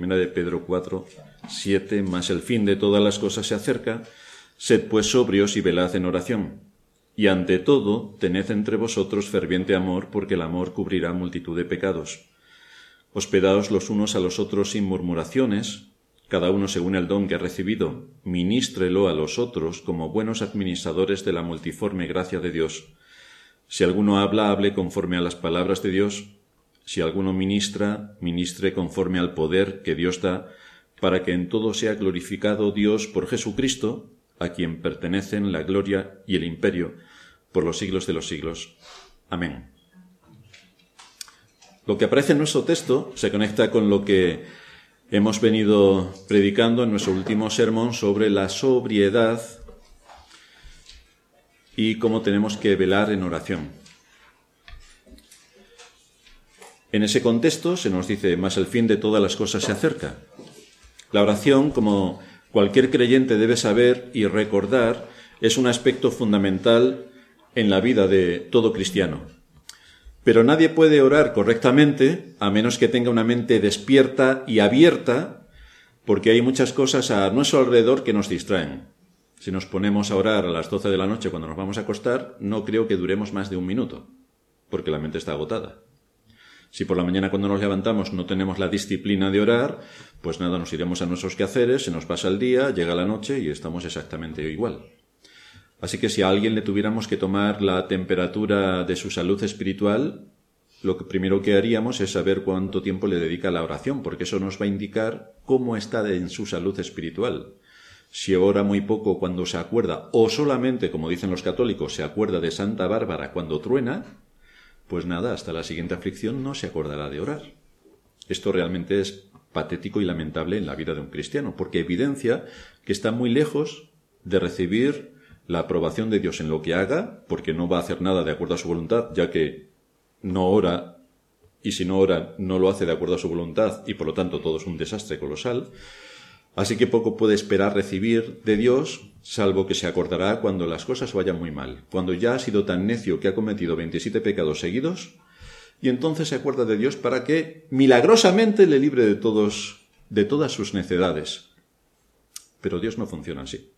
1 de Pedro 4, 7, mas el fin de todas las cosas se acerca, sed pues sobrios y velad en oración. Y ante todo, tened entre vosotros ferviente amor, porque el amor cubrirá multitud de pecados. Hospedaos los unos a los otros sin murmuraciones, cada uno según el don que ha recibido, ministrelo a los otros como buenos administradores de la multiforme gracia de Dios. Si alguno habla, hable conforme a las palabras de Dios. Si alguno ministra, ministre conforme al poder que Dios da, para que en todo sea glorificado Dios por Jesucristo, a quien pertenecen la gloria y el imperio por los siglos de los siglos. Amén. Lo que aparece en nuestro texto se conecta con lo que hemos venido predicando en nuestro último sermón sobre la sobriedad y cómo tenemos que velar en oración. En ese contexto se nos dice, mas el fin de todas las cosas se acerca. La oración, como cualquier creyente debe saber y recordar, es un aspecto fundamental en la vida de todo cristiano. Pero nadie puede orar correctamente a menos que tenga una mente despierta y abierta, porque hay muchas cosas a nuestro alrededor que nos distraen. Si nos ponemos a orar a las 12 de la noche cuando nos vamos a acostar, no creo que duremos más de un minuto, porque la mente está agotada. Si por la mañana cuando nos levantamos no tenemos la disciplina de orar, pues nada, nos iremos a nuestros quehaceres, se nos pasa el día, llega la noche y estamos exactamente igual. Así que si a alguien le tuviéramos que tomar la temperatura de su salud espiritual, lo que primero que haríamos es saber cuánto tiempo le dedica a la oración, porque eso nos va a indicar cómo está en su salud espiritual. Si ora muy poco cuando se acuerda, o solamente, como dicen los católicos, se acuerda de Santa Bárbara cuando truena, pues nada, hasta la siguiente aflicción no se acordará de orar. Esto realmente es patético y lamentable en la vida de un cristiano, porque evidencia que está muy lejos de recibir la aprobación de Dios en lo que haga, porque no va a hacer nada de acuerdo a su voluntad, ya que no ora, y si no ora, no lo hace de acuerdo a su voluntad, y por lo tanto todo es un desastre colosal. Así que poco puede esperar recibir de Dios, salvo que se acordará cuando las cosas vayan muy mal, cuando ya ha sido tan necio que ha cometido 27 pecados seguidos, y entonces se acuerda de Dios para que milagrosamente le libre de todas sus necedades. Pero Dios no funciona así.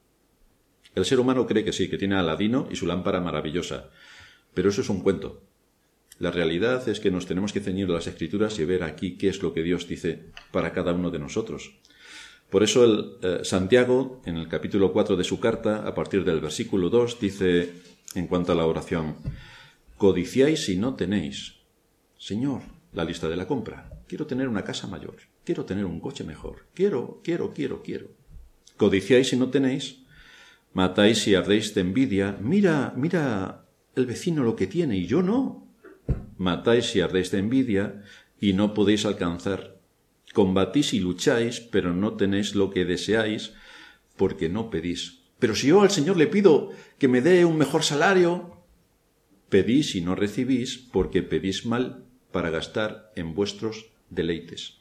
El ser humano cree que sí, que tiene a Aladino y su lámpara maravillosa, pero eso es un cuento. La realidad es que nos tenemos que ceñir a las Escrituras y ver aquí qué es lo que Dios dice para cada uno de nosotros. Por eso Santiago, en el capítulo 4 de su carta, a partir del versículo 2, dice, en cuanto a la oración, codiciáis y no tenéis. Señor, la lista de la compra. Quiero tener una casa mayor. Quiero tener un coche mejor. Quiero. Codiciáis y no tenéis. Matáis y ardéis de envidia. Mira el vecino lo que tiene y yo no. Matáis y ardéis de envidia y no podéis alcanzar. Combatís y lucháis, pero no tenéis lo que deseáis, porque no pedís. Pero si yo al Señor le pido que me dé un mejor salario, pedís y no recibís, porque pedís mal para gastar en vuestros deleites.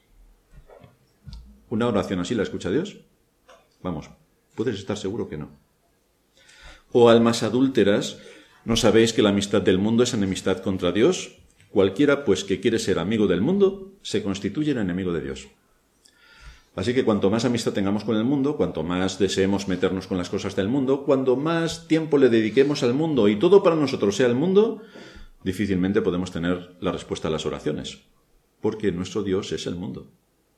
¿Una oración así la escucha Dios? Vamos, puedes estar seguro que no. Oh almas adúlteras, ¿no sabéis que la amistad del mundo es enemistad contra Dios? Cualquiera, pues, que quiere ser amigo del mundo, se constituye en enemigo de Dios. Así que cuanto más amistad tengamos con el mundo, cuanto más deseemos meternos con las cosas del mundo, cuanto más tiempo le dediquemos al mundo y todo para nosotros sea el mundo, difícilmente podemos tener la respuesta a las oraciones, porque nuestro Dios es el mundo.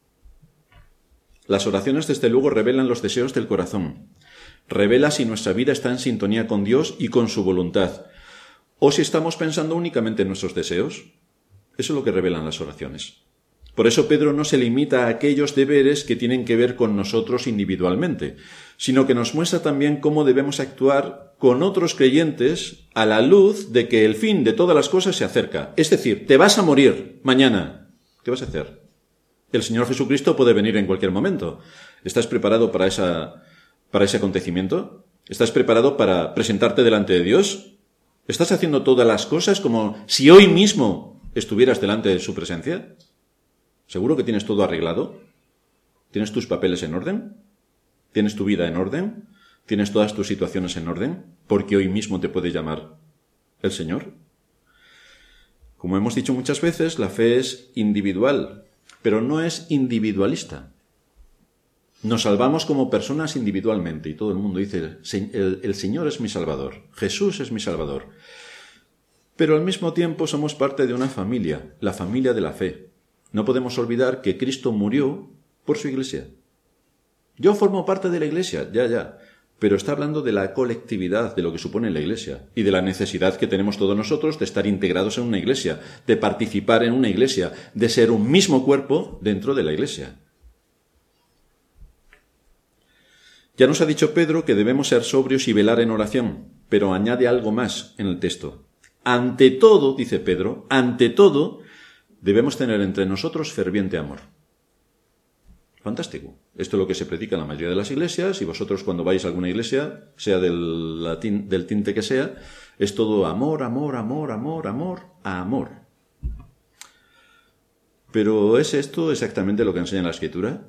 Las oraciones, desde luego, revelan los deseos del corazón. Revela si nuestra vida está en sintonía con Dios y con su voluntad, o si estamos pensando únicamente en nuestros deseos. Eso es lo que revelan las oraciones. Por eso Pedro no se limita a aquellos deberes que tienen que ver con nosotros individualmente, sino que nos muestra también cómo debemos actuar con otros creyentes a la luz de que el fin de todas las cosas se acerca. Es decir, te vas a morir mañana. ¿Qué vas a hacer? El Señor Jesucristo puede venir en cualquier momento. ¿Estás preparado para ese acontecimiento? ¿Estás preparado para presentarte delante de Dios? ¿Estás haciendo todas las cosas como si hoy mismo estuvieras delante de su presencia? ¿Seguro que tienes todo arreglado? ¿Tienes tus papeles en orden? ¿Tienes tu vida en orden? ¿Tienes todas tus situaciones en orden? Porque hoy mismo te puede llamar el Señor. Como hemos dicho muchas veces, la fe es individual, pero no es individualista. Nos salvamos como personas individualmente y todo el mundo dice, el Señor es mi Salvador, Jesús es mi Salvador. Pero al mismo tiempo somos parte de una familia, la familia de la fe. No podemos olvidar que Cristo murió por su iglesia. Yo formo parte de la iglesia, ya, pero está hablando de la colectividad, de lo que supone la iglesia y de la necesidad que tenemos todos nosotros de estar integrados en una iglesia, de participar en una iglesia, de ser un mismo cuerpo dentro de la iglesia. Ya nos ha dicho Pedro que debemos ser sobrios y velar en oración, pero añade algo más en el texto. Ante todo, dice Pedro, ante todo, debemos tener entre nosotros ferviente amor. Fantástico. Esto es lo que se predica en la mayoría de las iglesias, y vosotros cuando vais a alguna iglesia, sea del tinte que sea, es todo amor, amor, amor, amor, amor, amor. ¿Pero es esto exactamente lo que enseña la Escritura?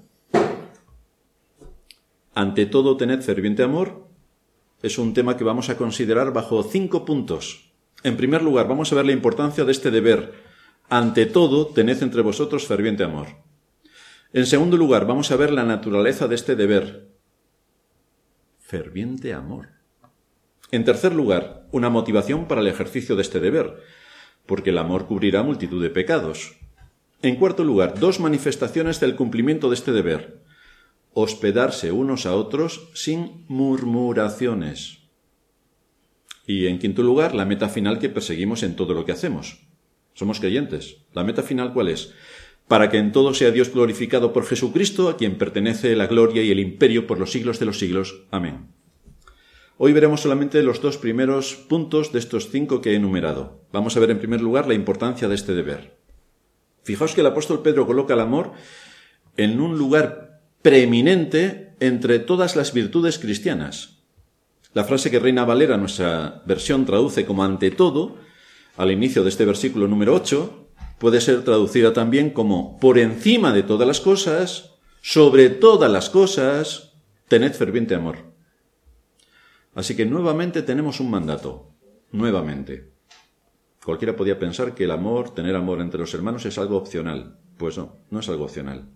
Ante todo, tened ferviente amor. Es un tema que vamos a considerar bajo 5 puntos. En primer lugar, vamos a ver la importancia de este deber. Ante todo, tened entre vosotros ferviente amor. En segundo lugar, vamos a ver la naturaleza de este deber. Ferviente amor. En tercer lugar, una motivación para el ejercicio de este deber, porque el amor cubrirá multitud de pecados. En cuarto lugar, 2 manifestaciones del cumplimiento de este deber. Hospedarse unos a otros sin murmuraciones. Y en quinto lugar, la meta final que perseguimos en todo lo que hacemos. Somos creyentes. ¿La meta final cuál es? Para que en todo sea Dios glorificado por Jesucristo, a quien pertenece la gloria y el imperio por los siglos de los siglos. Amén. Hoy veremos solamente los 2 primeros puntos de estos 5 que he enumerado. Vamos a ver en primer lugar la importancia de este deber. Fijaos que el apóstol Pedro coloca el amor en un lugar preeminente entre todas las virtudes cristianas. La frase que Reina Valera, nuestra versión, traduce como ante todo, al inicio de este versículo número 8, puede ser traducida también como por encima de todas las cosas, sobre todas las cosas, tened ferviente amor. Así que nuevamente tenemos un mandato, nuevamente. Cualquiera podía pensar que el amor, tener amor entre los hermanos es algo opcional. Pues no, no es algo opcional.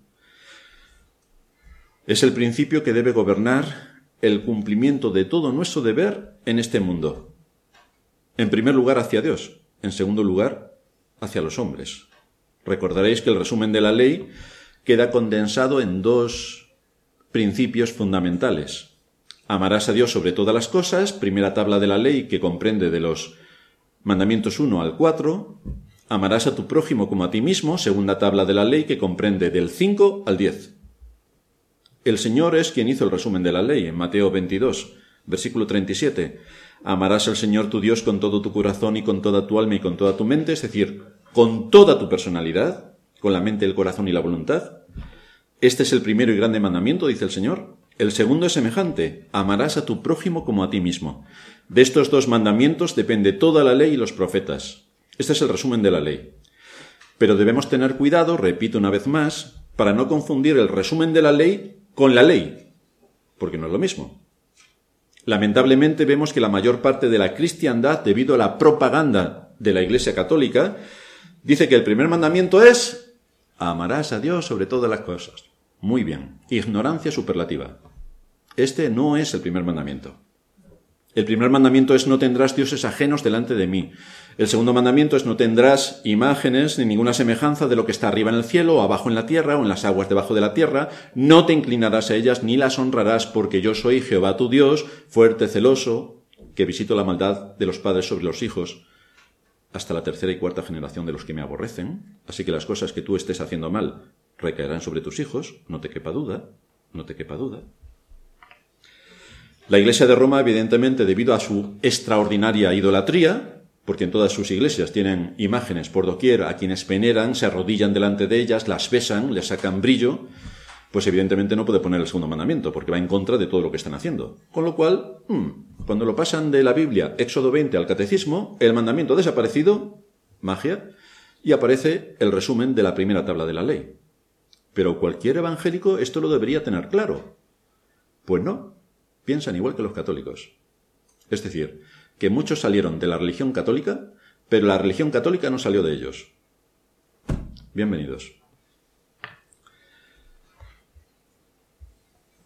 Es el principio que debe gobernar el cumplimiento de todo nuestro deber en este mundo. En primer lugar, hacia Dios. En segundo lugar, hacia los hombres. Recordaréis que el resumen de la ley queda condensado en 2 principios fundamentales. Amarás a Dios sobre todas las cosas, primera tabla de la ley que comprende de los mandamientos 1 al 4. Amarás a tu prójimo como a ti mismo, segunda tabla de la ley que comprende del 5 al 10. El Señor es quien hizo el resumen de la ley en Mateo 22, versículo 37. Amarás al Señor tu Dios con todo tu corazón y con toda tu alma y con toda tu mente, es decir, con toda tu personalidad, con la mente, el corazón y la voluntad. Este es el primero y grande mandamiento, dice el Señor. El segundo es semejante, amarás a tu prójimo como a ti mismo. De estos 2 mandamientos depende toda la ley y los profetas. Este es el resumen de la ley. Pero debemos tener cuidado, repito una vez más, para no confundir el resumen de la ley con la ley, porque no es lo mismo. Lamentablemente vemos que la mayor parte de la cristiandad, debido a la propaganda de la Iglesia Católica, dice que el primer mandamiento es amarás a Dios sobre todas las cosas. Muy bien, ignorancia superlativa. Este no es el primer mandamiento. El primer mandamiento es no tendrás dioses ajenos delante de mí. El segundo mandamiento es no tendrás imágenes ni ninguna semejanza de lo que está arriba en el cielo, o abajo en la tierra, o en las aguas debajo de la tierra. No te inclinarás a ellas ni las honrarás, porque yo soy Jehová tu Dios, fuerte, celoso, que visito la maldad de los padres sobre los hijos, hasta la 3ª y 4ª generación de los que me aborrecen. Así que las cosas que tú estés haciendo mal recaerán sobre tus hijos, no te quepa duda, no te quepa duda. La Iglesia de Roma, evidentemente, debido a su extraordinaria idolatría, porque en todas sus iglesias tienen imágenes por doquier a quienes veneran, se arrodillan delante de ellas, las besan, les sacan brillo, pues evidentemente no puede poner el segundo mandamiento, porque va en contra de todo lo que están haciendo. Con lo cual, cuando lo pasan de la Biblia, Éxodo 20, al Catecismo, el mandamiento ha desaparecido, magia, y aparece el resumen de la primera tabla de la ley. Pero cualquier evangélico esto lo debería tener claro. Pues no. Piensan igual que los católicos. Es decir, que muchos salieron de la religión católica, pero la religión católica no salió de ellos. Bienvenidos.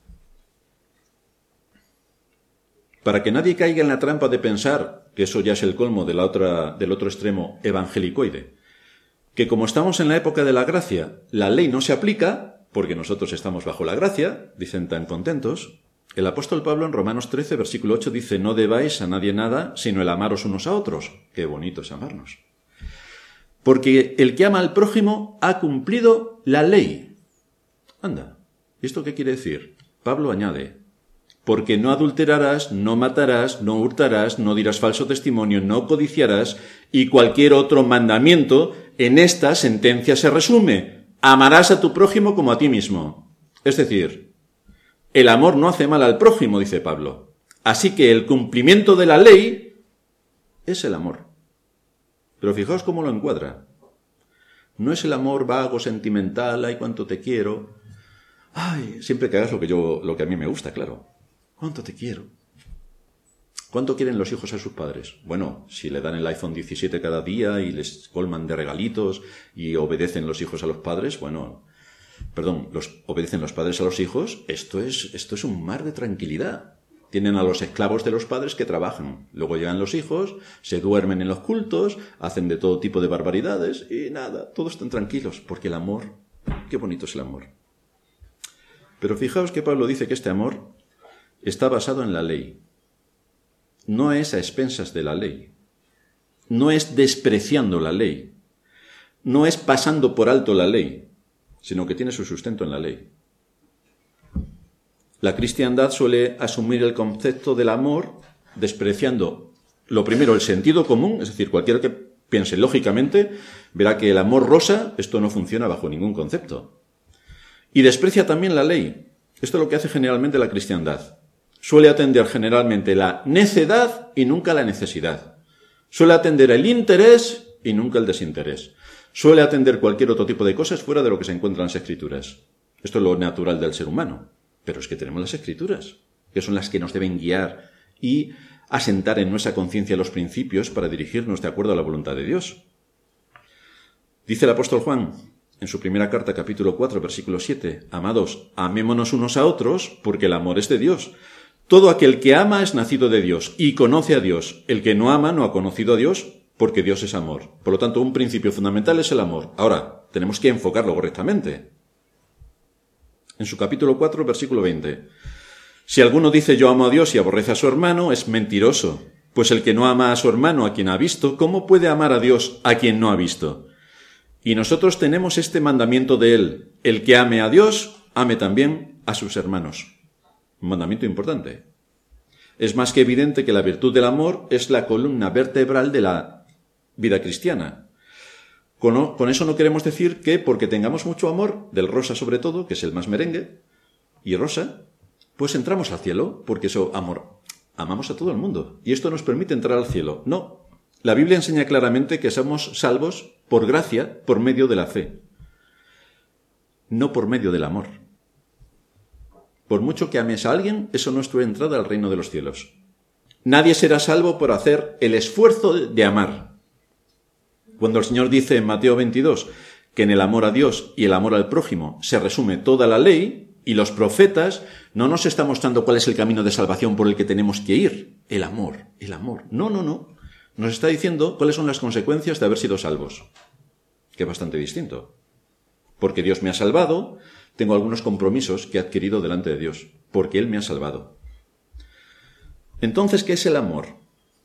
para que nadie caiga en la trampa de pensar, que eso ya es el colmo del otro extremo evangelicoide, que como estamos en la época de la gracia, la ley no se aplica, porque nosotros estamos bajo la gracia, dicen tan contentos. El apóstol Pablo en Romanos 13, versículo 8 dice: no debáis a nadie nada, sino el amaros unos a otros. Qué bonito es amarnos. Porque el que ama al prójimo ha cumplido la ley. Anda, ¿esto qué quiere decir? Pablo añade: porque no adulterarás, no matarás, no hurtarás, no dirás falso testimonio, no codiciarás, y cualquier otro mandamiento, en esta sentencia se resume: amarás a tu prójimo como a ti mismo. Es decir, el amor no hace mal al prójimo, dice Pablo. Así que el cumplimiento de la ley es el amor. Pero fijaos cómo lo encuadra. No es el amor vago, sentimental, ay, cuánto te quiero. Ay, siempre que hagas lo que a mí me gusta, claro. ¿Cuánto te quiero? ¿Cuánto quieren los hijos a sus padres? Bueno, si le dan el iPhone 17 cada día y les colman de regalitos y obedecen los hijos a los padres, obedecen los padres a los hijos, esto es un mar de tranquilidad. Tienen a los esclavos de los padres que trabajan. Luego llegan los hijos, se duermen en los cultos, hacen de todo tipo de barbaridades y nada, todos están tranquilos, porque el amor, qué bonito es el amor. Pero fijaos que Pablo dice que este amor está basado en la ley. No es a expensas de la ley. No es despreciando la ley. No es pasando por alto la ley, sino que tiene su sustento en la ley. La cristiandad suele asumir el concepto del amor despreciando, lo primero, el sentido común, es decir, cualquiera que piense lógicamente verá que el amor rosa, esto no funciona bajo ningún concepto. Y desprecia también la ley. Esto es lo que hace generalmente la cristiandad. Suele atender generalmente la necedad y nunca la necesidad. Suele atender el interés y nunca el desinterés. Suele atender cualquier otro tipo de cosas fuera de lo que se encuentra en las Escrituras. Esto es lo natural del ser humano. Pero es que tenemos las Escrituras, que son las que nos deben guiar y asentar en nuestra conciencia los principios para dirigirnos de acuerdo a la voluntad de Dios. Dice el apóstol Juan en su primera carta, capítulo 4, versículo 7, amados, amémonos unos a otros, porque el amor es de Dios. Todo aquel que ama es nacido de Dios y conoce a Dios. El que no ama no ha conocido a Dios, porque Dios es amor. Por lo tanto, un principio fundamental es el amor. Ahora, tenemos que enfocarlo correctamente. En su capítulo 4, versículo 20. Si alguno dice yo amo a Dios y aborrece a su hermano, es mentiroso. Pues el que no ama a su hermano a quien ha visto, ¿cómo puede amar a Dios a quien no ha visto? Y nosotros tenemos este mandamiento de él: el que ame a Dios, ame también a sus hermanos. Un mandamiento importante. Es más que evidente que la virtud del amor es la columna vertebral de la vida cristiana. Con eso no queremos decir que porque tengamos mucho amor, del rosa sobre todo, que es el más merengue, y rosa, pues entramos al cielo, porque eso, amor, amamos a todo el mundo, y esto nos permite entrar al cielo. No, la Biblia enseña claramente que somos salvos por gracia, por medio de la fe, no por medio del amor. Por mucho que ames a alguien, eso no es tu entrada al reino de los cielos. Nadie será salvo por hacer el esfuerzo de amar. Cuando el Señor dice en Mateo 22 que en el amor a Dios y el amor al prójimo se resume toda la ley y los profetas, no nos está mostrando cuál es el camino de salvación por el que tenemos que ir. El amor, el amor. No. Nos está diciendo cuáles son las consecuencias de haber sido salvos, que es bastante distinto. Porque Dios me ha salvado, tengo algunos compromisos que he adquirido delante de Dios, porque Él me ha salvado. Entonces, ¿qué es el amor?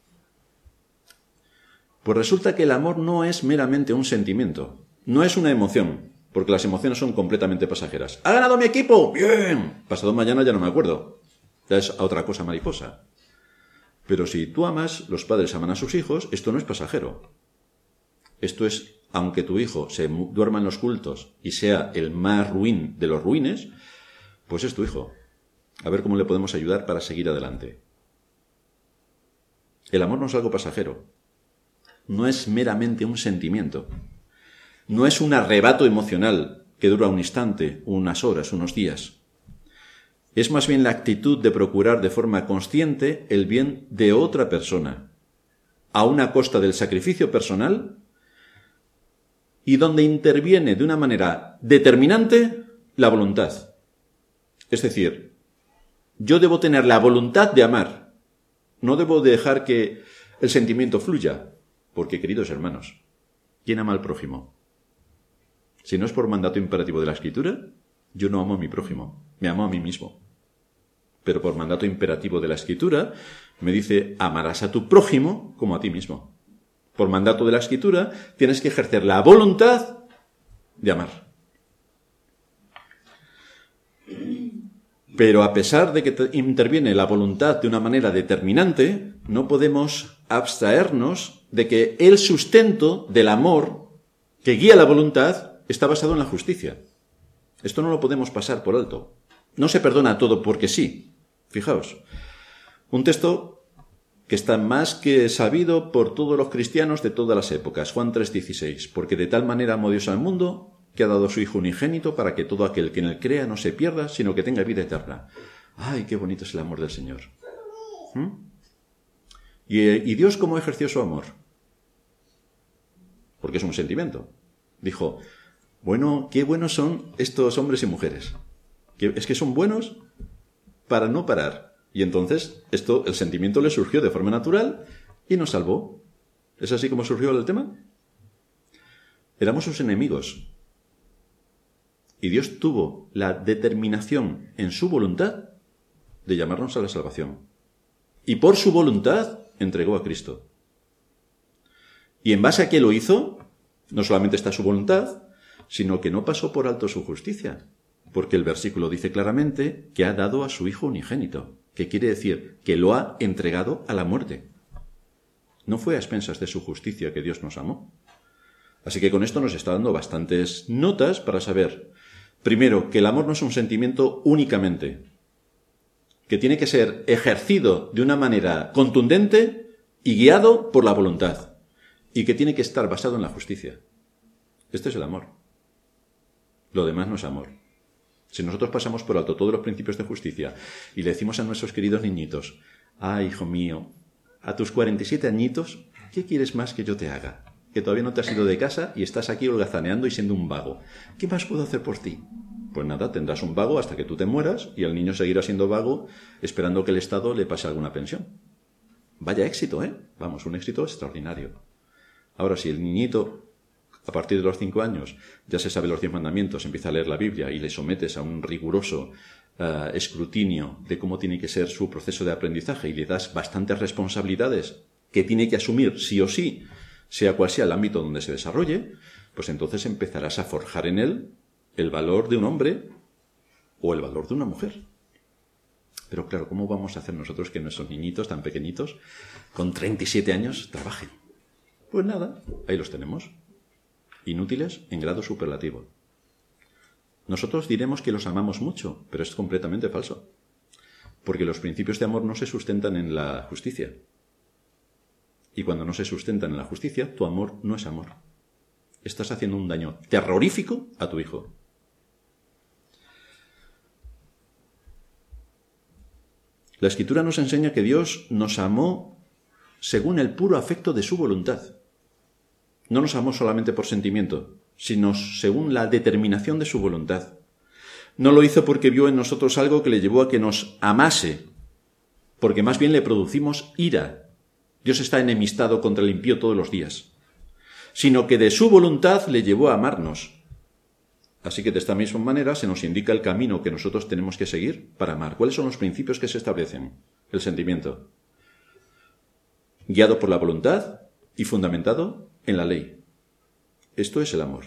Pues resulta que el amor no es meramente un sentimiento, no es una emoción, porque las emociones son completamente pasajeras. ¡Ha ganado mi equipo! ¡Bien! Pasado mañana ya no me acuerdo. Ya es otra cosa mariposa. Pero si tú amas, los padres aman a sus hijos, esto no es pasajero. Esto es, aunque tu hijo se duerma en los cultos y sea el más ruin de los ruines, pues es tu hijo. A ver cómo le podemos ayudar para seguir adelante. El amor no es algo pasajero. No es meramente un sentimiento. No es un arrebato emocional que dura un instante, unas horas, unos días. Es más bien la actitud de procurar de forma consciente el bien de otra persona, a una costa del sacrificio personal, y donde interviene de una manera determinante la voluntad. Es decir, yo debo tener la voluntad de amar, No debo dejar que el sentimiento fluya, porque, queridos hermanos, ¿quién ama al prójimo? Si no es por mandato imperativo de la Escritura, yo no amo a mi prójimo, me amo a mí mismo. Pero por mandato imperativo de la Escritura, me dice, amarás a tu prójimo como a ti mismo. Por mandato de la Escritura, tienes que ejercer la voluntad de amar. Pero a pesar de que interviene la voluntad de una manera determinante, no podemos abstraernos de que el sustento del amor que guía la voluntad está basado en la justicia. Esto no lo podemos pasar por alto. No se perdona todo porque sí. Fijaos, un texto que está más que sabido por todos los cristianos de todas las épocas, Juan 3:16, porque de tal manera amó Dios al mundo que ha dado a su Hijo unigénito para que todo aquel que en él crea no se pierda, sino que tenga vida eterna. ¡Ay, qué bonito es el amor del Señor! ¿Y Dios cómo ejerció su amor? Porque es un sentimiento. Dijo, bueno, qué buenos son estos hombres y mujeres. Es que son buenos para no parar. Y entonces, el sentimiento le surgió de forma natural y nos salvó. ¿Es así como surgió el tema? Éramos sus enemigos. Y Dios tuvo la determinación en su voluntad de llamarnos a la salvación. Y por su voluntad entregó a Cristo. Y en base a qué lo hizo, no solamente está su voluntad, sino que no pasó por alto su justicia. Porque el versículo dice claramente que ha dado a su Hijo unigénito. Que quiere decir que lo ha entregado a la muerte. No fue a expensas de su justicia que Dios nos amó. Así que con esto nos está dando bastantes notas para saber, primero, que el amor no es un sentimiento únicamente, que tiene que ser ejercido de una manera contundente y guiado por la voluntad, y que tiene que estar basado en la justicia. Este es el amor. Lo demás no es amor. Si nosotros pasamos por alto todos los principios de justicia y le decimos a nuestros queridos niñitos, hijo mío, a tus 47 añitos, ¿qué quieres más que yo te haga? Que todavía no te has ido de casa y estás aquí holgazaneando y siendo un vago. ¿Qué más puedo hacer por ti? Pues nada, tendrás un vago hasta que tú te mueras y el niño seguirá siendo vago esperando que el Estado le pase alguna pensión. Vaya éxito, ¿eh? Vamos, un éxito extraordinario. Ahora, si el niñito, a partir de los 5 años, ya se sabe los 10 mandamientos, empieza a leer la Biblia y le sometes a un riguroso escrutinio de cómo tiene que ser su proceso de aprendizaje y le das bastantes responsabilidades que tiene que asumir sí o sí, sea cual sea el ámbito donde se desarrolle, pues entonces empezarás a forjar en él el valor de un hombre o el valor de una mujer. Pero claro, ¿cómo vamos a hacer nosotros que nuestros niñitos tan pequeñitos, con 37 años, trabajen? Pues nada, ahí los tenemos. Inútiles en grado superlativo. Nosotros diremos que los amamos mucho, pero es completamente falso. Porque los principios de amor no se sustentan en la justicia. Y cuando no se sustentan en la justicia, tu amor no es amor. Estás haciendo un daño terrorífico a tu hijo. La Escritura nos enseña que Dios nos amó según el puro afecto de su voluntad. No nos amó solamente por sentimiento, sino según la determinación de su voluntad. No lo hizo porque vio en nosotros algo que le llevó a que nos amase, porque más bien le producimos ira. Dios está enemistado contra el impío todos los días. Sino que de su voluntad le llevó a amarnos. Así que de esta misma manera se nos indica el camino que nosotros tenemos que seguir para amar. ¿Cuáles son los principios que se establecen? El sentimiento. Guiado por la voluntad y fundamentado en la ley. Esto es el amor.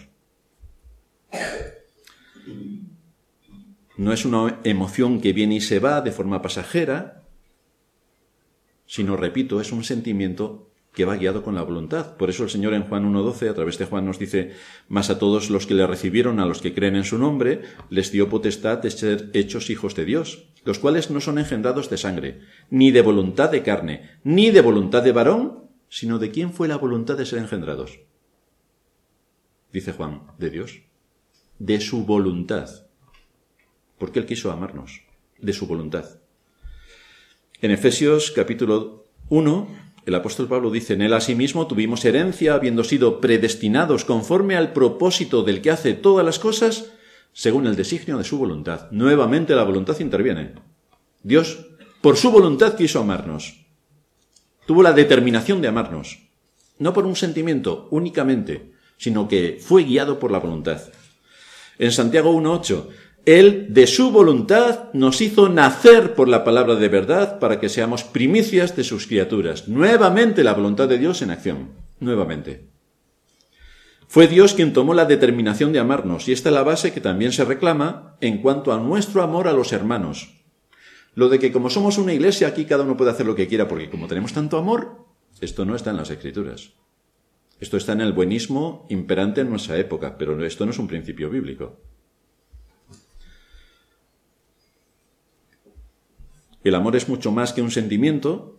No es una emoción que viene y se va de forma pasajera, sino, repito, es un sentimiento que va guiado con la voluntad. Por eso el Señor en Juan 1:12, a través de Juan, nos dice: mas a todos los que le recibieron, a los que creen en su nombre, les dio potestad de ser hechos hijos de Dios, los cuales no son engendrados de sangre, ni de voluntad de carne, ni de voluntad de varón, sino de quién fue la voluntad de ser engendrados. Dice Juan, de Dios, de su voluntad, porque Él quiso amarnos, de su voluntad. En Efesios capítulo 1, el apóstol Pablo dice: en Él asimismo tuvimos herencia, habiendo sido predestinados conforme al propósito del que hace todas las cosas, según el designio de su voluntad. Nuevamente la voluntad interviene. Dios, por su voluntad, quiso amarnos. tuvo la determinación de amarnos, no por un sentimiento únicamente, sino que fue guiado por la voluntad. En Santiago 1:8, Él, de su voluntad, nos hizo nacer por la palabra de verdad para que seamos primicias de sus criaturas. Nuevamente la voluntad de Dios en acción, nuevamente. Fue Dios quien tomó la determinación de amarnos, y esta es la base que también se reclama en cuanto a nuestro amor a los hermanos. Lo de que como somos una iglesia, aquí cada uno puede hacer lo que quiera, porque como tenemos tanto amor, esto no está en las Escrituras. Esto está en el buenismo imperante en nuestra época, pero esto no es un principio bíblico. El amor es mucho más que un sentimiento.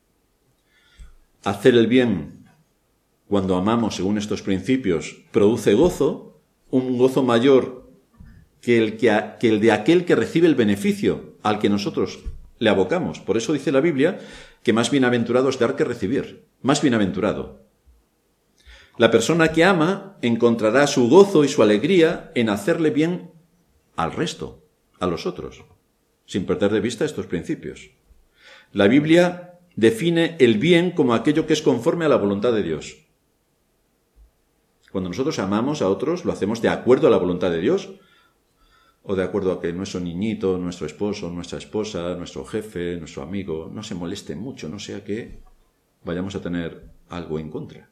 Hacer el bien cuando amamos según estos principios produce gozo, un gozo mayor que el de aquel que recibe el beneficio al que nosotros le abocamos. Por eso dice la Biblia que más bienaventurado es dar que recibir. Más bienaventurado. La persona que ama encontrará su gozo y su alegría en hacerle bien al resto, a los otros, sin perder de vista estos principios. La Biblia define el bien como aquello que es conforme a la voluntad de Dios. Cuando nosotros amamos a otros, lo hacemos de acuerdo a la voluntad de Dios, o de acuerdo a que nuestro niñito, nuestro esposo, nuestra esposa, nuestro jefe, nuestro amigo, no se moleste mucho, no sea que vayamos a tener algo en contra.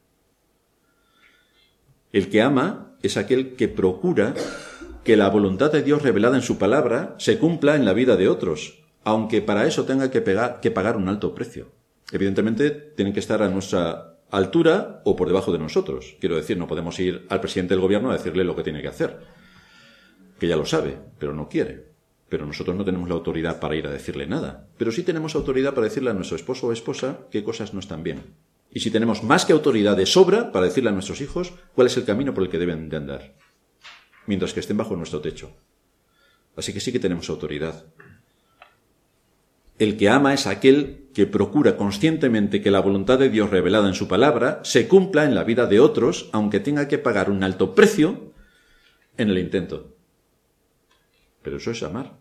El que ama es aquel que procura que la voluntad de Dios revelada en su palabra se cumpla en la vida de otros, aunque para eso tenga que pagar un alto precio. Evidentemente, tienen que estar a nuestra altura o por debajo de nosotros. Quiero decir, no podemos ir al presidente del gobierno a decirle lo que tiene que hacer, que ya lo sabe, pero no quiere. Pero nosotros no tenemos la autoridad para ir a decirle nada. Pero sí tenemos autoridad para decirle a nuestro esposo o esposa qué cosas no están bien. Y si tenemos más que autoridad de sobra para decirle a nuestros hijos cuál es el camino por el que deben de andar, mientras que estén bajo nuestro techo. Así que sí que tenemos autoridad. El que ama es aquel que procura conscientemente que la voluntad de Dios revelada en su palabra se cumpla en la vida de otros, aunque tenga que pagar un alto precio en el intento. Pero eso es amar.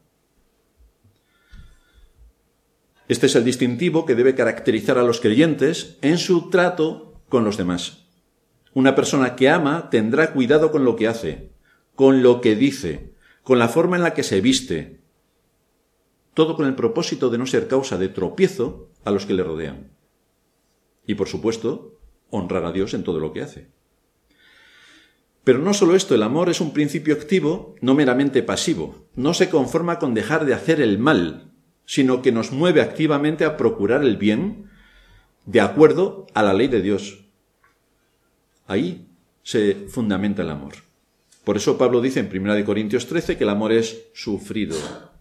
Este es el distintivo que debe caracterizar a los creyentes en su trato con los demás. Una persona que ama tendrá cuidado con lo que hace, con lo que dice, con la forma en la que se viste, todo con el propósito de no ser causa de tropiezo a los que le rodean. Y, por supuesto, honrar a Dios en todo lo que hace. Pero no solo esto, el amor es un principio activo, no meramente pasivo. No se conforma con dejar de hacer el mal, sino que nos mueve activamente a procurar el bien de acuerdo a la ley de Dios. Ahí se fundamenta el amor. Por eso Pablo dice en 1 Corintios 13 que el amor es sufrido,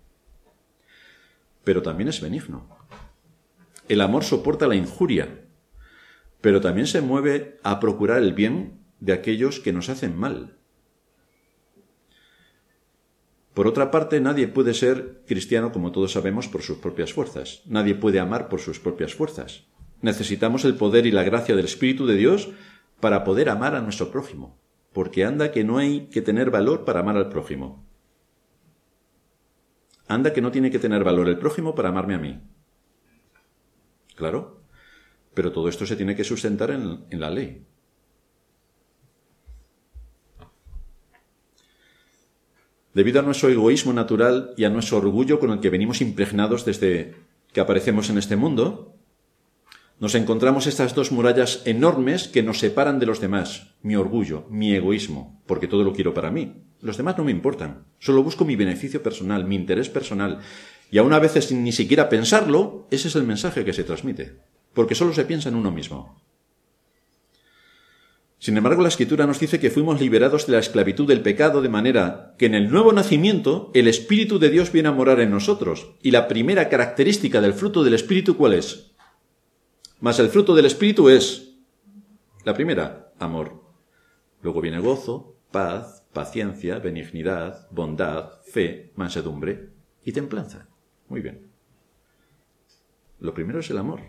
pero también es benigno. El amor soporta la injuria, pero también se mueve a procurar el bien de aquellos que nos hacen mal. Por otra parte, nadie puede ser cristiano, como todos sabemos, por sus propias fuerzas. Nadie puede amar por sus propias fuerzas. Necesitamos el poder y la gracia del Espíritu de Dios para poder amar a nuestro prójimo, porque anda que no hay que tener valor para amar al prójimo. Anda que no tiene que tener valor el prójimo para amarme a mí. Claro, pero todo esto se tiene que sustentar en la ley. Debido a nuestro egoísmo natural y a nuestro orgullo con el que venimos impregnados desde que aparecemos en este mundo, nos encontramos estas dos murallas enormes que nos separan de los demás. Mi orgullo, mi egoísmo, porque todo lo quiero para mí. Los demás no me importan. Solo busco mi beneficio personal, mi interés personal. Y aún a veces sin ni siquiera pensarlo, ese es el mensaje que se transmite. Porque solo se piensa en uno mismo. Sin embargo, la Escritura nos dice que fuimos liberados de la esclavitud del pecado de manera que en el nuevo nacimiento el Espíritu de Dios viene a morar en nosotros. Y la primera característica del fruto del Espíritu, ¿cuál es? Mas el fruto del Espíritu es, la primera, amor. Luego viene gozo, paz, paciencia, benignidad, bondad, fe, mansedumbre y templanza. Muy bien. Lo primero es el amor.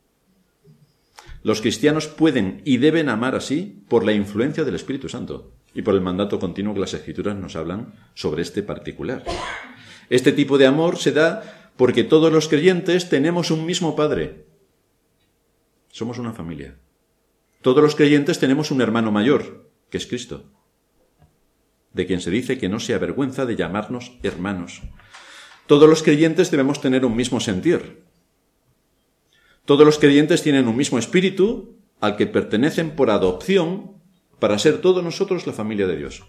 Los cristianos pueden y deben amar así por la influencia del Espíritu Santo y por el mandato continuo que las Escrituras nos hablan sobre este particular. Este tipo de amor se da porque todos los creyentes tenemos un mismo Padre. Somos una familia. Todos los creyentes tenemos un hermano mayor, que es Cristo, de quien se dice que no se avergüenza de llamarnos hermanos. Todos los creyentes debemos tener un mismo sentir. Todos los creyentes tienen un mismo espíritu al que pertenecen por adopción para ser todos nosotros la familia de Dios.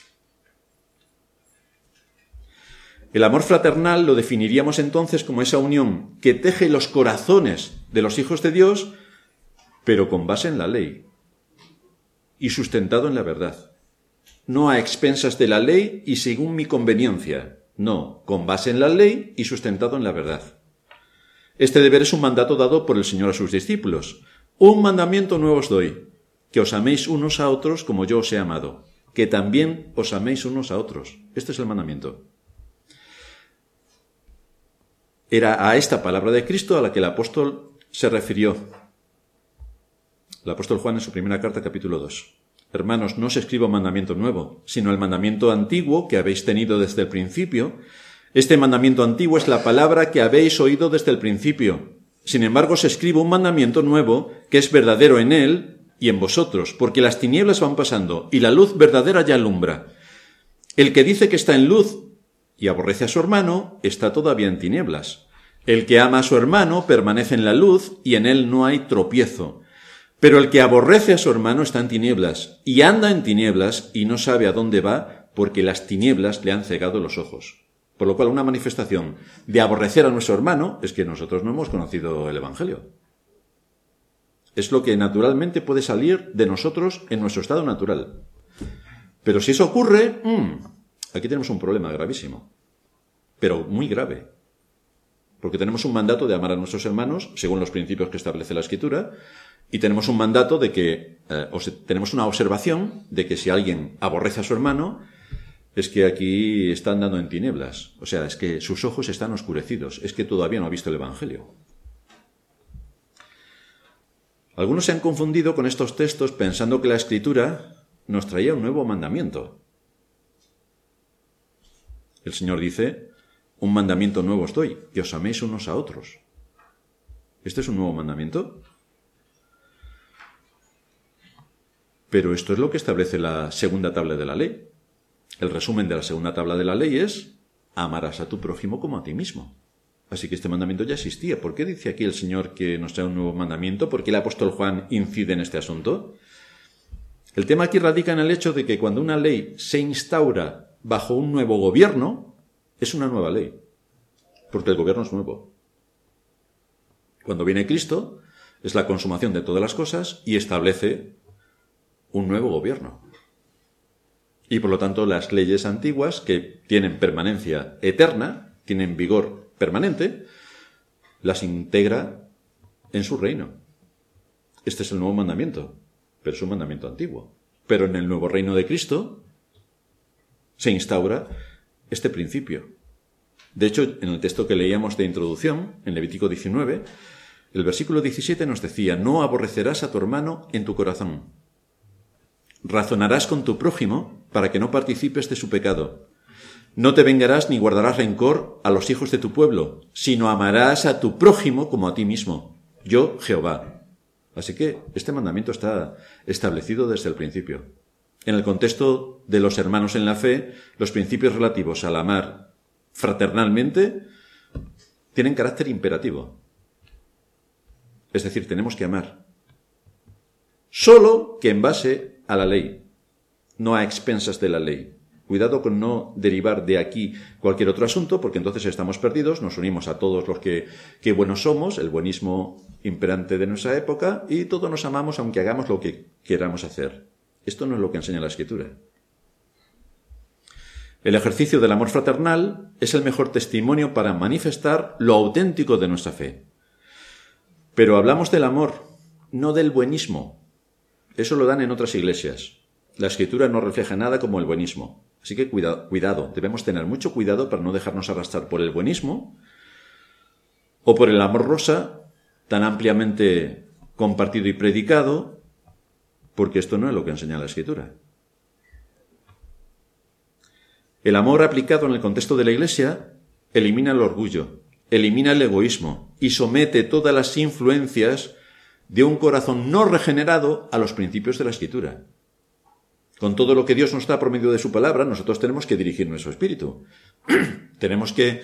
El amor fraternal lo definiríamos entonces como esa unión que teje los corazones de los hijos de Dios, pero con base en la ley y sustentado en la verdad. No a expensas de la ley y según mi conveniencia. No, con base en la ley y sustentado en la verdad. Este deber es un mandato dado por el Señor a sus discípulos. Un mandamiento nuevo os doy, que os améis unos a otros como yo os he amado, que también os améis unos a otros. Este es el mandamiento. Era a esta palabra de Cristo a la que el apóstol se refirió. El apóstol Juan en su primera carta, capítulo 2. Hermanos, no os escribo mandamiento nuevo, sino el mandamiento antiguo que habéis tenido desde el principio. Este mandamiento antiguo es la palabra que habéis oído desde el principio. Sin embargo, os escribo un mandamiento nuevo que es verdadero en él y en vosotros, porque las tinieblas van pasando y la luz verdadera ya alumbra. El que dice que está en luz y aborrece a su hermano, está todavía en tinieblas. El que ama a su hermano permanece en la luz y en él no hay tropiezo. Pero el que aborrece a su hermano está en tinieblas, y anda en tinieblas y no sabe a dónde va, porque las tinieblas le han cegado los ojos. Por lo cual, una manifestación de aborrecer a nuestro hermano es que nosotros no hemos conocido el Evangelio. Es lo que naturalmente puede salir de nosotros en nuestro estado natural. Pero si eso ocurre, aquí tenemos un problema gravísimo, pero muy grave. Porque tenemos un mandato de amar a nuestros hermanos, según los principios que establece la Escritura, y tenemos un mandato de que, tenemos una observación de que si alguien aborrece a su hermano, es que aquí está andando en tinieblas. O sea, es que sus ojos están oscurecidos, es que todavía no ha visto el Evangelio. Algunos se han confundido con estos textos pensando que la Escritura nos traía un nuevo mandamiento. El Señor dice, un mandamiento nuevo os doy, que os améis unos a otros. ¿Este es un nuevo mandamiento? Pero esto es lo que establece la segunda tabla de la ley. El resumen de la segunda tabla de la ley es, amarás a tu prójimo como a ti mismo. Así que este mandamiento ya existía. ¿Por qué dice aquí el Señor que nos trae un nuevo mandamiento? ¿Por qué el apóstol Juan incide en este asunto? El tema aquí radica en el hecho de que cuando una ley se instaura bajo un nuevo gobierno, es una nueva ley, porque el gobierno es nuevo. Cuando viene Cristo, es la consumación de todas las cosas y establece un nuevo gobierno. Y por lo tanto las leyes antiguas, que tienen permanencia eterna, tienen vigor permanente, las integra en su reino. Este es el nuevo mandamiento, pero es un mandamiento antiguo. Pero en el nuevo reino de Cristo se instaura este principio. De hecho, en el texto que leíamos de introducción, en Levítico 19, el versículo 17 nos decía, no aborrecerás a tu hermano en tu corazón. Razonarás con tu prójimo para que no participes de su pecado. No te vengarás ni guardarás rencor a los hijos de tu pueblo, sino amarás a tu prójimo como a ti mismo. Yo, Jehová. Así que este mandamiento está establecido desde el principio. En el contexto de los hermanos en la fe, los principios relativos al amar fraternalmente tienen carácter imperativo. Es decir, tenemos que amar. Solo que en base a la ley, no a expensas de la ley. Cuidado con no derivar de aquí cualquier otro asunto, porque entonces estamos perdidos, nos unimos a todos los que buenos somos, el buenismo imperante de nuestra época, y todos nos amamos aunque hagamos lo que queramos hacer. Esto no es lo que enseña la Escritura. El ejercicio del amor fraternal es el mejor testimonio para manifestar lo auténtico de nuestra fe. Pero hablamos del amor, no del buenismo. Eso lo dan en otras iglesias. La Escritura no refleja nada como el buenismo. Así que cuidado, debemos tener mucho cuidado para no dejarnos arrastrar por el buenismo o por el amor rosa, tan ampliamente compartido y predicado, porque esto no es lo que enseña la Escritura. El amor aplicado en el contexto de la Iglesia elimina el orgullo, elimina el egoísmo y somete todas las influencias de un corazón no regenerado a los principios de la Escritura. Con todo lo que Dios nos da por medio de su palabra, nosotros tenemos que dirigir nuestro espíritu. Tenemos que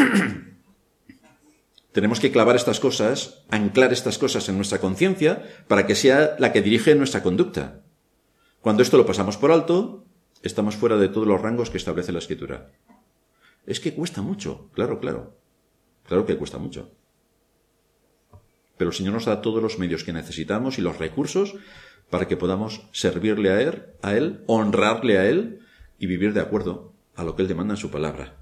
clavar estas cosas, anclar estas cosas en nuestra conciencia para que sea la que dirige nuestra conducta. Cuando esto lo pasamos por alto, estamos fuera de todos los rangos que establece la Escritura. Es que cuesta mucho, claro que cuesta mucho. Pero el Señor nos da todos los medios que necesitamos y los recursos para que podamos servirle a Él, honrarle a Él y vivir de acuerdo a lo que Él demanda en su palabra.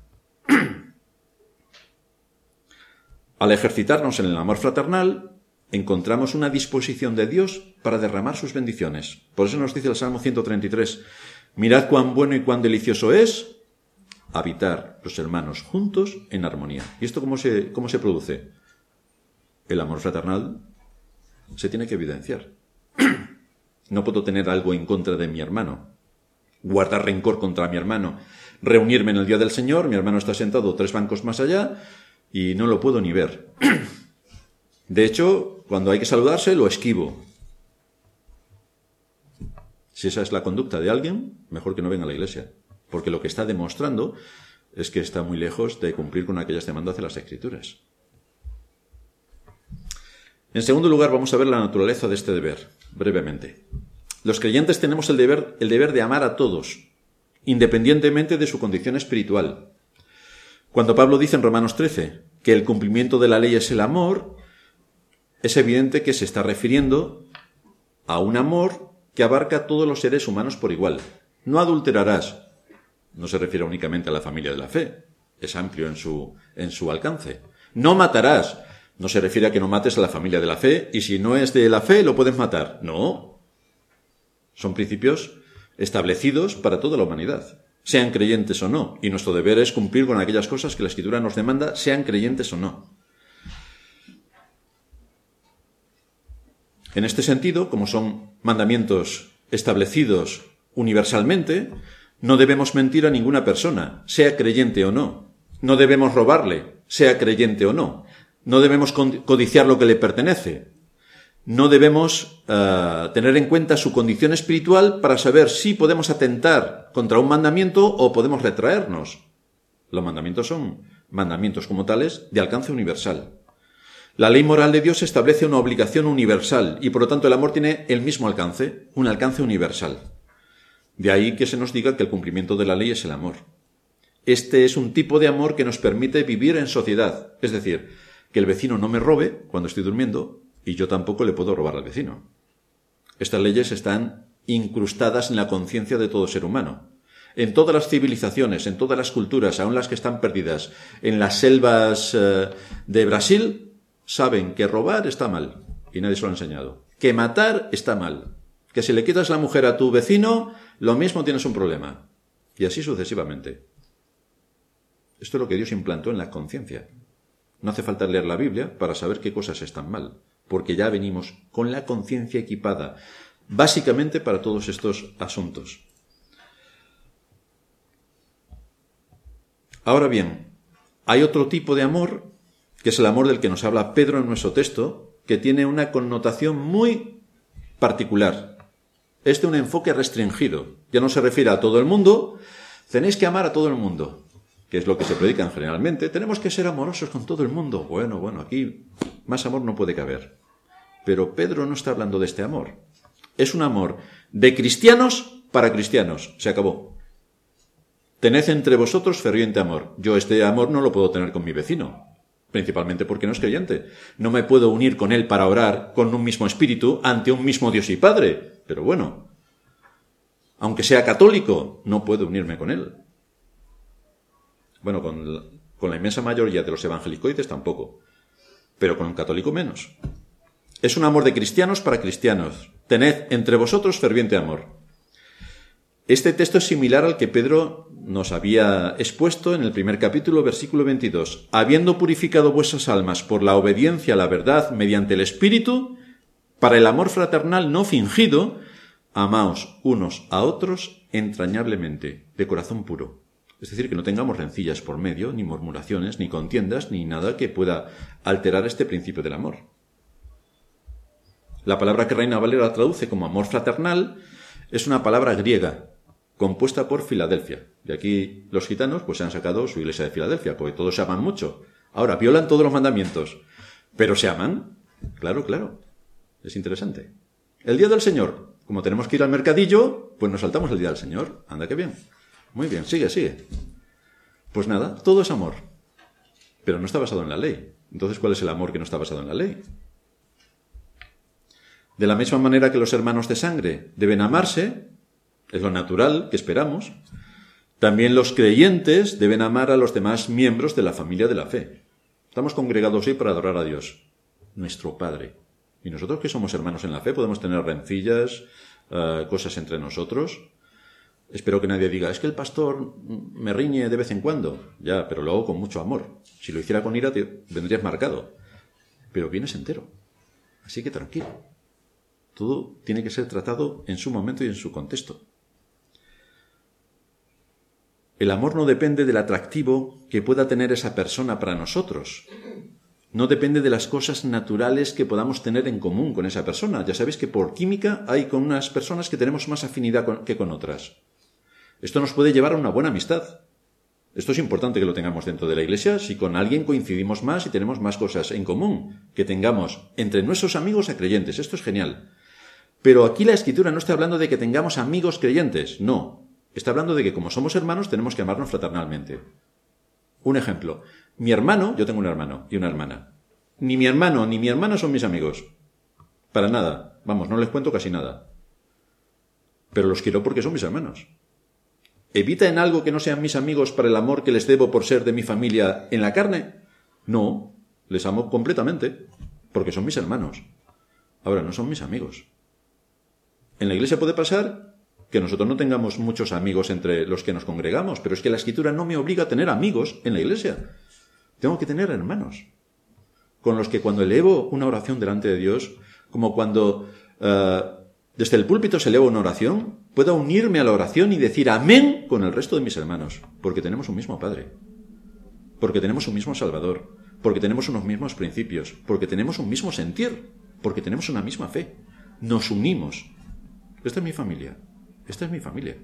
Al ejercitarnos en el amor fraternal, encontramos una disposición de Dios para derramar sus bendiciones. Por eso nos dice el Salmo 133, mirad cuán bueno y cuán delicioso es habitar los hermanos juntos en armonía. ¿Y esto cómo se produce? El amor fraternal se tiene que evidenciar. No puedo tener algo en contra de mi hermano, guardar rencor contra mi hermano, reunirme en el día del Señor, mi hermano está sentado 3 bancos más allá y no lo puedo ni ver. De hecho, cuando hay que saludarse, lo esquivo. Si esa es la conducta de alguien, mejor que no venga a la iglesia, porque lo que está demostrando es que está muy lejos de cumplir con aquellas demandas de las Escrituras. En segundo lugar, vamos a ver la naturaleza de este deber, brevemente. Los creyentes tenemos el deber de amar a todos, independientemente de su condición espiritual. Cuando Pablo dice en Romanos 13 que el cumplimiento de la ley es el amor, es evidente que se está refiriendo a un amor que abarca a todos los seres humanos por igual. No adulterarás. No se refiere únicamente a la familia de la fe. Es amplio en su alcance. No matarás. No se refiere a que no mates a la familia de la fe, y si no es de la fe, lo puedes matar. No. Son principios establecidos para toda la humanidad, sean creyentes o no, y nuestro deber es cumplir con aquellas cosas que la Escritura nos demanda, sean creyentes o no. En este sentido, como son mandamientos establecidos universalmente, no debemos mentir a ninguna persona, sea creyente o no. No debemos robarle, sea creyente o no. No debemos codiciar lo que le pertenece. No debemos tener en cuenta su condición espiritual para saber si podemos atentar contra un mandamiento o podemos retraernos. Los mandamientos son mandamientos como tales de alcance universal. La ley moral de Dios establece una obligación universal y por lo tanto el amor tiene el mismo alcance, un alcance universal. De ahí que se nos diga que el cumplimiento de la ley es el amor. Este es un tipo de amor que nos permite vivir en sociedad, es decir, que el vecino no me robe cuando estoy durmiendo y yo tampoco le puedo robar al vecino. Estas leyes están incrustadas en la conciencia de todo ser humano. En todas las civilizaciones, en todas las culturas, aun las que están perdidas en las selvas de Brasil, saben que robar está mal y nadie se lo ha enseñado. Que matar está mal. Que si le quitas la mujer a tu vecino, lo mismo tienes un problema. Y así sucesivamente. Esto es lo que Dios implantó en la conciencia. No hace falta leer la Biblia para saber qué cosas están mal, porque ya venimos con la conciencia equipada, básicamente para todos estos asuntos. Ahora bien, hay otro tipo de amor, que es el amor del que nos habla Pedro en nuestro texto, que tiene una connotación muy particular. Es de un enfoque restringido. Ya no se refiere a todo el mundo, tenéis que amar a todo el mundo, que es lo que se predican generalmente. Tenemos que ser amorosos con todo el mundo. Bueno, aquí más amor no puede caber. Pero Pedro no está hablando de este amor. Es un amor de cristianos para cristianos. Se acabó. Tened entre vosotros ferviente amor. Yo este amor no lo puedo tener con mi vecino, principalmente porque no es creyente. No me puedo unir con él para orar con un mismo espíritu ante un mismo Dios y Padre. Pero bueno, aunque sea católico, no puedo unirme con él. Bueno, con la inmensa mayoría de los evangelicoides tampoco, pero con un católico menos. Es un amor de cristianos para cristianos. Tened entre vosotros ferviente amor. Este texto es similar al que Pedro nos había expuesto en el primer capítulo, versículo 22. Habiendo purificado vuestras almas por la obediencia a la verdad mediante el Espíritu, para el amor fraternal no fingido, amaos unos a otros entrañablemente, de corazón puro. Es decir, que no tengamos rencillas por medio, ni murmuraciones, ni contiendas, ni nada que pueda alterar este principio del amor. La palabra que Reina Valera traduce como amor fraternal es una palabra griega, compuesta por Filadelfia. De aquí los gitanos pues se han sacado su iglesia de Filadelfia, porque todos se aman mucho. Ahora, violan todos los mandamientos, pero se aman. Claro, claro. Es interesante. El día del Señor. Como tenemos que ir al mercadillo, pues nos saltamos el día del Señor. Anda, qué bien. Muy bien, sigue, sigue. Pues nada, todo es amor. Pero no está basado en la ley. Entonces, ¿cuál es el amor que no está basado en la ley? De la misma manera que los hermanos de sangre deben amarse, es lo natural que esperamos, también los creyentes deben amar a los demás miembros de la familia de la fe. Estamos congregados hoy para adorar a Dios, nuestro Padre. Y nosotros que somos hermanos en la fe podemos tener rencillas, cosas entre nosotros. Espero que nadie diga, es que el pastor me riñe de vez en cuando. Ya, pero lo hago con mucho amor. Si lo hiciera con ira, vendrías marcado. Pero vienes entero. Así que tranquilo. Todo tiene que ser tratado en su momento y en su contexto. El amor no depende del atractivo que pueda tener esa persona para nosotros. No depende de las cosas naturales que podamos tener en común con esa persona. Ya sabéis que por química hay con unas personas que tenemos más afinidad que con otras. Esto nos puede llevar a una buena amistad. Esto es importante que lo tengamos dentro de la iglesia. Si con alguien coincidimos más y tenemos más cosas en común que tengamos entre nuestros amigos a creyentes. Esto es genial. Pero aquí la Escritura no está hablando de que tengamos amigos creyentes. No. Está hablando de que como somos hermanos tenemos que amarnos fraternalmente. Un ejemplo. Mi hermano, yo tengo un hermano y una hermana. Ni mi hermano ni mi hermana son mis amigos. Para nada. Vamos, no les cuento casi nada. Pero los quiero porque son mis hermanos. ¿Evita en algo que no sean mis amigos para el amor que les debo por ser de mi familia en la carne? No, les amo completamente, porque son mis hermanos. Ahora, no son mis amigos. En la iglesia puede pasar que nosotros no tengamos muchos amigos entre los que nos congregamos, pero es que la Escritura no me obliga a tener amigos en la iglesia. Tengo que tener hermanos, con los que cuando elevo una oración delante de Dios, como cuando desde el púlpito se eleva una oración, pueda unirme a la oración y decir amén con el resto de mis hermanos, porque tenemos un mismo Padre, porque tenemos un mismo Salvador, porque tenemos unos mismos principios, porque tenemos un mismo sentir, porque tenemos una misma fe. Nos unimos. Esta es mi familia. Esta es mi familia.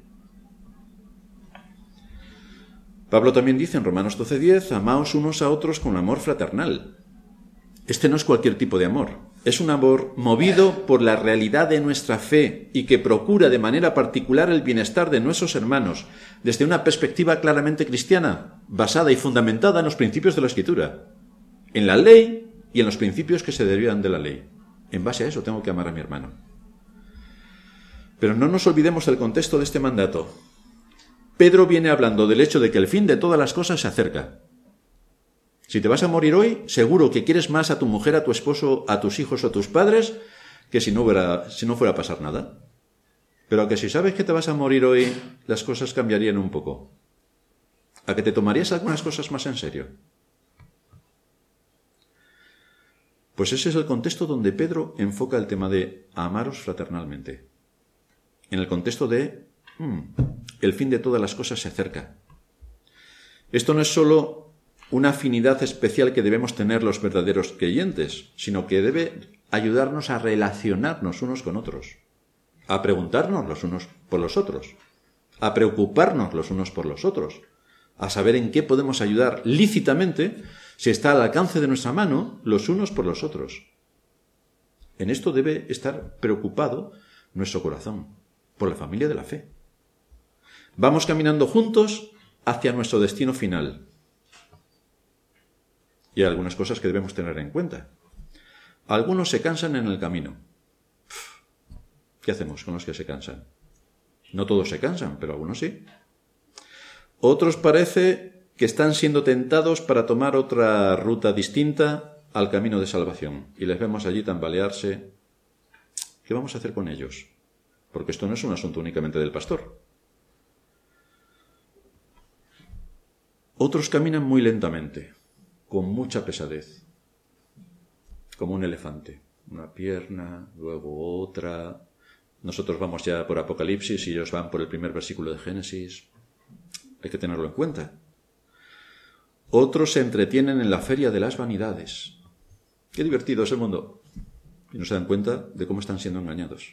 Pablo también dice en Romanos 12:10, amaos unos a otros con amor fraternal. Este no es cualquier tipo de amor. Es un amor movido por la realidad de nuestra fe y que procura de manera particular el bienestar de nuestros hermanos desde una perspectiva claramente cristiana, basada y fundamentada en los principios de la Escritura, en la ley y en los principios que se derivan de la ley. En base a eso tengo que amar a mi hermano. Pero no nos olvidemos del contexto de este mandato. Pedro viene hablando del hecho de que el fin de todas las cosas se acerca. Si te vas a morir hoy, seguro que quieres más a tu mujer, a tu esposo, a tus hijos o a tus padres que si no fuera a pasar nada. Pero que si sabes que te vas a morir hoy, las cosas cambiarían un poco. ¿A que te tomarías algunas cosas más en serio? Pues ese es el contexto donde Pedro enfoca el tema de amaros fraternalmente. En el contexto de el fin de todas las cosas se acerca. Esto no es solo una afinidad especial que debemos tener los verdaderos creyentes, sino que debe ayudarnos a relacionarnos unos con otros, a preguntarnos los unos por los otros, a preocuparnos los unos por los otros, a saber en qué podemos ayudar lícitamente si está al alcance de nuestra mano los unos por los otros. En esto debe estar preocupado nuestro corazón, por la familia de la fe. Vamos caminando juntos hacia nuestro destino final. Y hay algunas cosas que debemos tener en cuenta. Algunos se cansan en el camino. ¿Qué hacemos con los que se cansan? No todos se cansan, pero algunos sí. Otros parece que están siendo tentados para tomar otra ruta distinta al camino de salvación. Y les vemos allí tambalearse. ¿Qué vamos a hacer con ellos? Porque esto no es un asunto únicamente del pastor. Otros caminan muy lentamente, con mucha pesadez, como un elefante. Una pierna, luego otra. Nosotros vamos ya por Apocalipsis y ellos van por el primer versículo de Génesis. Hay que tenerlo en cuenta. Otros se entretienen en la feria de las vanidades. Qué divertido es el mundo. y no se dan cuenta de cómo están siendo engañados.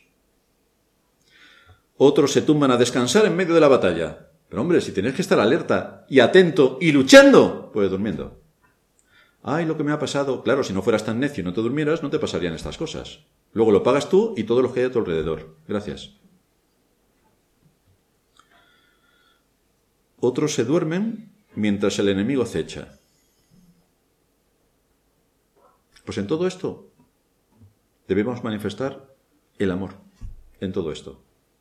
Otros se tumban a descansar en medio de la batalla. Pero hombre, si tienes que estar alerta y atento y luchando, pues durmiendo. Ay, lo que me ha pasado. Claro, si no fueras tan necio y no te durmieras, no te pasarían estas cosas. Luego lo pagas tú y todos los que hay a tu alrededor. Gracias. Otros se duermen mientras el enemigo acecha. Pues en todo esto debemos manifestar el amor. En todo esto.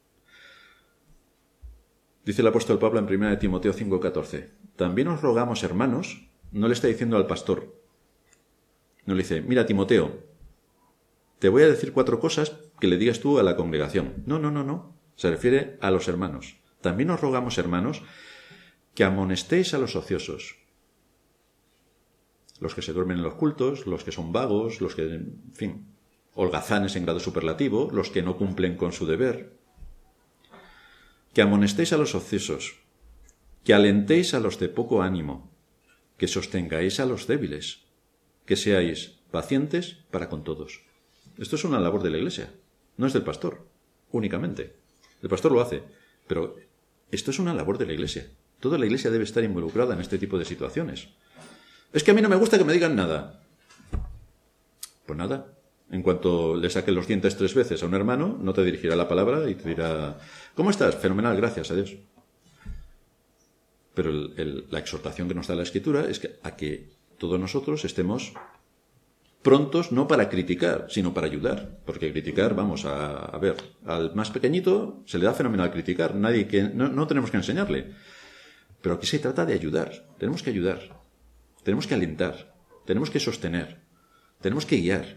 Dice el apóstol Pablo en 1 Timoteo 5:14. También os rogamos, hermanos, no le está diciendo al pastor. No le dice, mira Timoteo, te voy a decir 4 cosas que le digas tú a la congregación. No. Se refiere a los hermanos. También os rogamos, hermanos, que amonestéis a los ociosos. Los que se duermen en los cultos, los que son vagos, los que, en fin, holgazanes en grado superlativo, los que no cumplen con su deber. Que amonestéis a los ociosos, que alentéis a los de poco ánimo, que sostengáis a los débiles, que seáis pacientes para con todos. Esto es una labor de la Iglesia, no es del pastor, únicamente. El pastor lo hace, pero esto es una labor de la Iglesia. Toda la Iglesia debe estar involucrada en este tipo de situaciones. Es que a mí no me gusta que me digan nada. Pues nada. En cuanto le saques los dientes 3 veces a un hermano, no te dirigirá la palabra y te dirá, ¿cómo estás? Fenomenal, gracias a Dios. Pero la exhortación que nos da la Escritura es a que todos nosotros estemos prontos no para criticar, sino para ayudar. Porque criticar, vamos a ver, al más pequeñito se le da fenomenal criticar. No tenemos que enseñarle. Pero aquí se trata de ayudar. Tenemos que ayudar. Tenemos que alentar. Tenemos que sostener. Tenemos que guiar.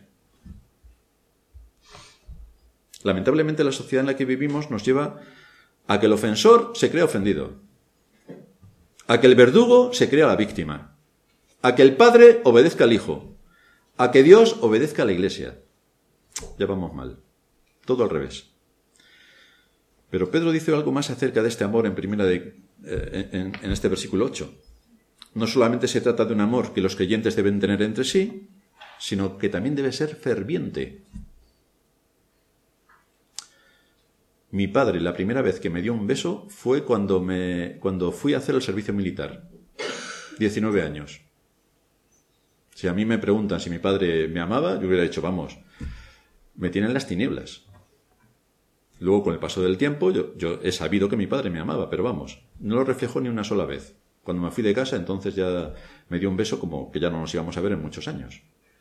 Lamentablemente la sociedad en la que vivimos nos lleva a que el ofensor se crea ofendido, a que el verdugo se crea la víctima, a que el padre obedezca al hijo, a que Dios obedezca a la Iglesia. Ya vamos mal. Todo al revés. Pero Pedro dice algo más acerca de este amor en este versículo 8. No solamente se trata de un amor que los creyentes deben tener entre sí, sino que también debe ser ferviente. Mi padre, la primera vez que me dio un beso fue cuando fui a hacer el servicio militar. 19 años. Si a mí me preguntan si mi padre me amaba, yo hubiera dicho, vamos, me tienen las tinieblas. Luego, con el paso del tiempo, yo he sabido que mi padre me amaba, pero vamos, no lo reflejó ni una sola vez. Cuando me fui de casa, entonces ya me dio un beso como que ya no nos íbamos a ver en muchos años.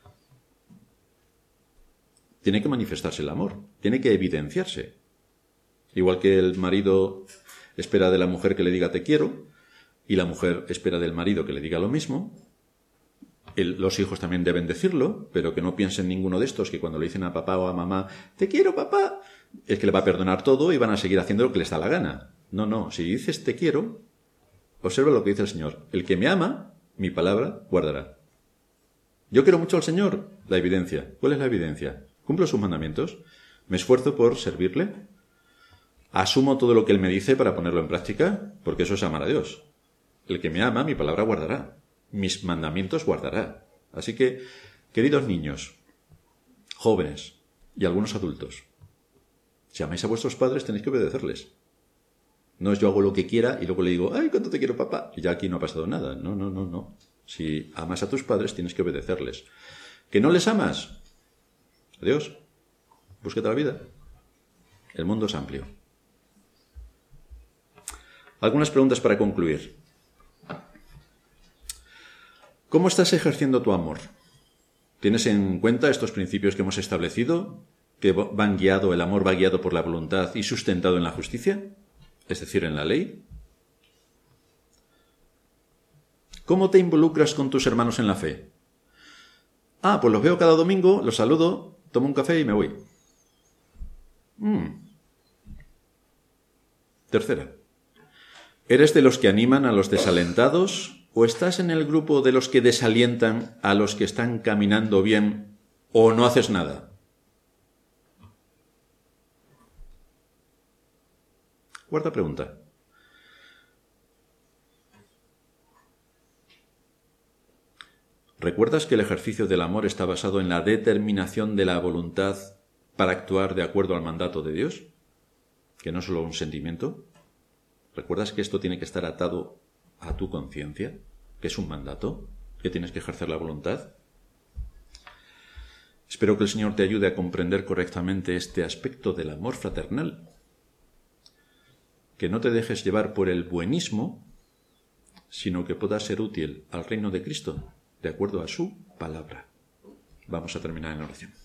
Tiene que manifestarse el amor, tiene que evidenciarse. Igual que el marido espera de la mujer que le diga te quiero, y la mujer espera del marido que le diga lo mismo, los hijos también deben decirlo, pero que no piensen ninguno de estos que cuando le dicen a papá o a mamá te quiero papá, es que le va a perdonar todo y van a seguir haciendo lo que les da la gana. No, si dices te quiero, observa lo que dice el Señor. El que me ama, mi palabra guardará. Yo quiero mucho al Señor, la evidencia. ¿Cuál es la evidencia? Cumplo sus mandamientos, me esfuerzo por servirle, asumo todo lo que Él me dice para ponerlo en práctica, porque eso es amar a Dios. El que me ama, mi palabra guardará. Mis mandamientos guardará. Así que, queridos niños, jóvenes y algunos adultos, si amáis a vuestros padres tenéis que obedecerles. No es yo hago lo que quiera y luego le digo, ¡ay, cuánto te quiero, papá! Y ya aquí no ha pasado nada. No. Si amas a tus padres tienes que obedecerles. ¿Que no les amas? Adiós. Búsquete la vida. El mundo es amplio. Algunas preguntas para concluir. ¿Cómo estás ejerciendo tu amor? ¿Tienes en cuenta estos principios que hemos establecido? ¿Que el amor va guiado por la voluntad y sustentado en la justicia? Es decir, en la ley. ¿Cómo te involucras con tus hermanos en la fe? Pues los veo cada domingo, los saludo, tomo un café y me voy. Tercera. ¿Eres de los que animan a los desalentados o estás en el grupo de los que desalientan a los que están caminando bien o no haces nada? Cuarta pregunta. ¿Recuerdas que el ejercicio del amor está basado en la determinación de la voluntad para actuar de acuerdo al mandato de Dios? Que no es solo un sentimiento. ¿Recuerdas que esto tiene que estar atado a tu conciencia? Que es un mandato, que tienes que ejercer la voluntad. Espero que el Señor te ayude a comprender correctamente este aspecto del amor fraternal. Que no te dejes llevar por el buenismo, sino que puedas ser útil al reino de Cristo, de acuerdo a su palabra. Vamos a terminar en oración.